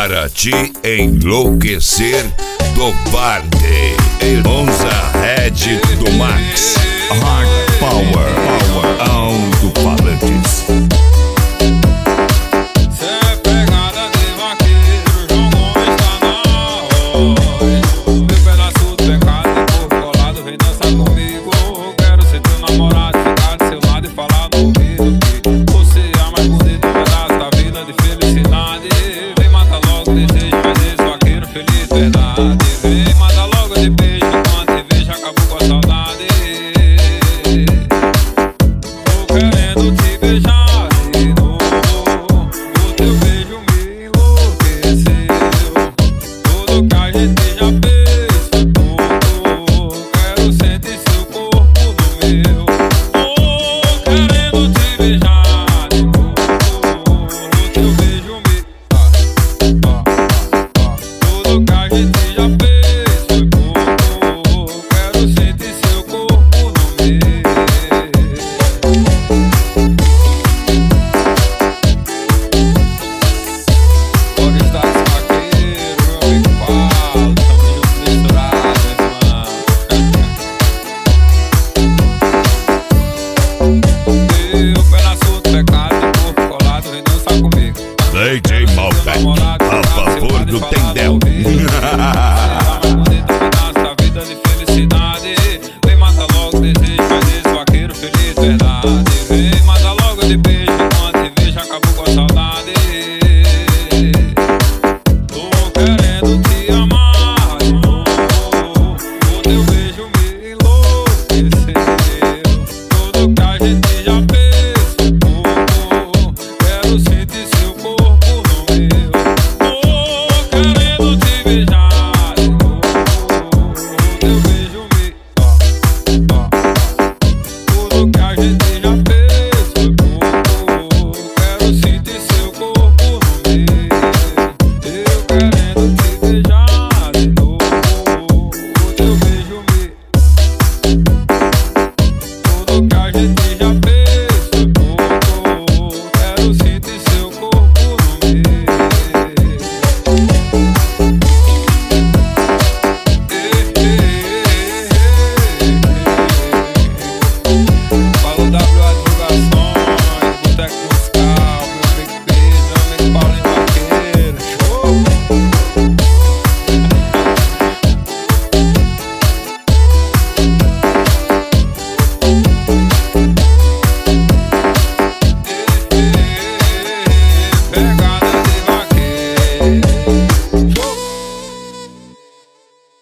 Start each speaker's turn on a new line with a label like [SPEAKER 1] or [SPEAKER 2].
[SPEAKER 1] para te enlouquecer do party. Onza Red do Max, Hard Power, alto-falantes.
[SPEAKER 2] Vem, manda logo de beijo, enquanto a cerveja acabou com a saudade. Tô querendo te beijar de novo, o teu beijo me enlouqueceu. Tudo que a gente já fez foi pouco, quero sentir seu corpo no meu. Tô querendo te beijar de novo, o teu beijo me... Tudo que a gente já fez foi pouco, quero sentir seu corpo no meu. Pode estar desfaqueiro, meu amigo Paulo, tamo junto misturado, meu pedaço do pecado, corpo colado, vem dançar comigo.
[SPEAKER 1] DJ Malbec, a favor do Tendel.